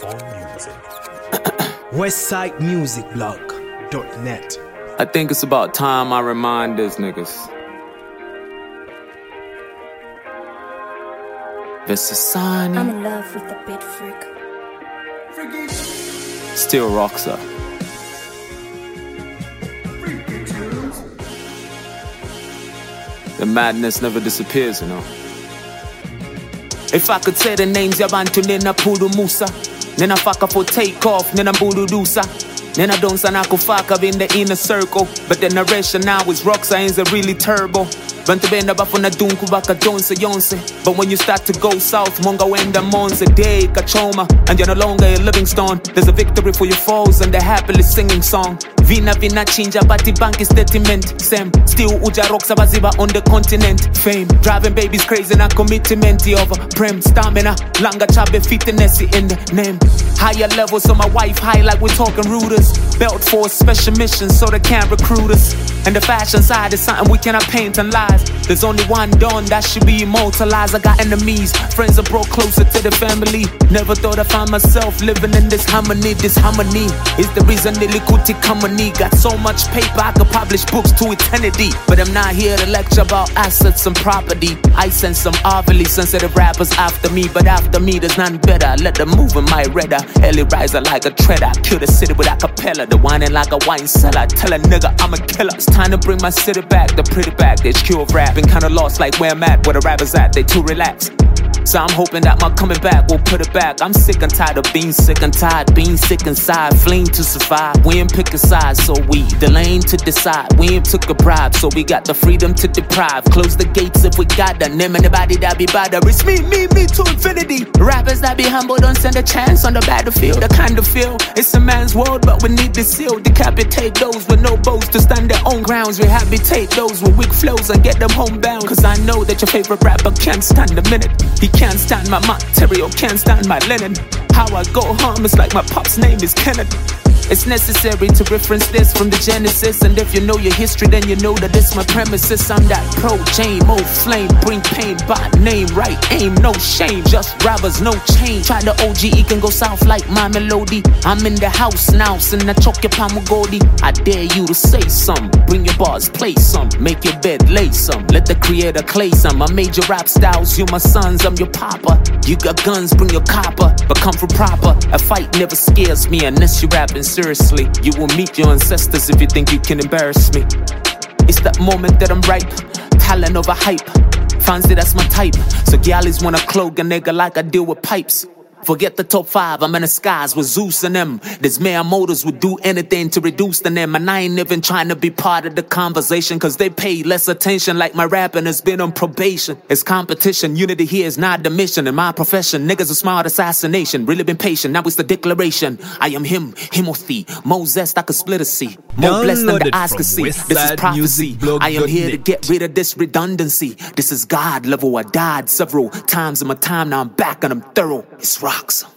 for music. Westsidemusicblog.net. I think it's about time I remind these niggas. Vesasani I'm in love with the beat freak. still rocks her. The madness never disappears, you know. If I could say the names, Yabantu Nena Pudu Musa, Nena Faka for takeoff, Nena Budu Dusa, Nena Don Sanako Faka in the inner circle. But the narration now is Roxa is a really turbo. Bantu benda bafuna dunku baka Jonse Yonse. But when you start to go south, Monga wenda Monze Day Kachoma, and you're no longer a living stone. There's a victory for your foes and a happily singing song. Vina vina chinja bati banki statement. Same still uja Roxa baziba on the continent. Fame driving babies crazy na commitment over prem stamina. Langa chabe fitness in the name. Higher levels so my wife high like we're talking rooters. Belt for a special mission so they can't recruit us. And the fashion side is something we cannot paint and lies. There's only one dawn that should be immortalized. I got enemies, friends are brought closer to the family. Never thought I'd find myself living in this harmony. This harmony is the reason the Likuti company got so much paper I could publish books to eternity. But I'm not here to lecture about assets and property. I send some overly sensitive rappers after me, but after me there's none better. I let them move in my radar. Ellie riser like a treader. Kill the city with a cappella. The whining like a wine cellar. Tell a nigga I'm a killer. It's time to bring my city back, the pretty back. The HQ of rap. Been kinda lost like where I'm at, where the rappers at. They too relaxed. So I'm hoping that my coming back will put it back. I'm sick and tired of being sick and tired, being sick inside, fleeing to survive. We ain't pick a side, so we the lane to decide. We ain't took a bribe, so we got the freedom to deprive. Close the gates if we got the name anybody that be bad. It's me to infinity. Rappers that be humble don't stand a chance on the battlefield. The kind of feel it's a man's world, but we need the seal. Decapitate those with no bows to stand their own grounds. Rehabilitate those with weak flows and get them homebound. Cause I know that your favorite rapper can't stand a minute. He can't stand my material, can't stand my linen. How I go home is like my pop's name is Kennedy. It's necessary to reference this from the Genesis. And if you know your history, then you know that this my premises. I'm that pro Jane, old flame, bring pain by name, right aim, no shame. Just robbers, no change. Try the OG, it can go south like my melody. I'm in the house now, sin I choke your Pamagodi. I dare you to say some, bring your bars, play some, make your bed, lay some. Let the creator clay some. I made your rap styles, you my sons, I'm your papa. You got guns, bring your copper, but come from proper. A fight never scares me unless you rapping seriously. You will meet your ancestors if you think you can embarrass me. It's that moment that I'm ripe, talent over hype. Fancy that's my type, so gals wanna clog a nigga like I deal with pipes. Forget the top 5, I'm in the skies with Zeus and them. These mere motors would do anything to reduce the them. And I ain't even trying to be part of the conversation, cause they pay less attention like my rapping has been on probation. It's competition, unity here is not the mission. In my profession, niggas are smart assassination. Really been patient, now it's the declaration. I am him, Himothy, Moses I could split a sea. More blessed than the eyes could see. This is prophecy. I am here to get rid of this redundancy. This is God level, I died several times in my time, now I'm back and I'm thorough. It's rocks.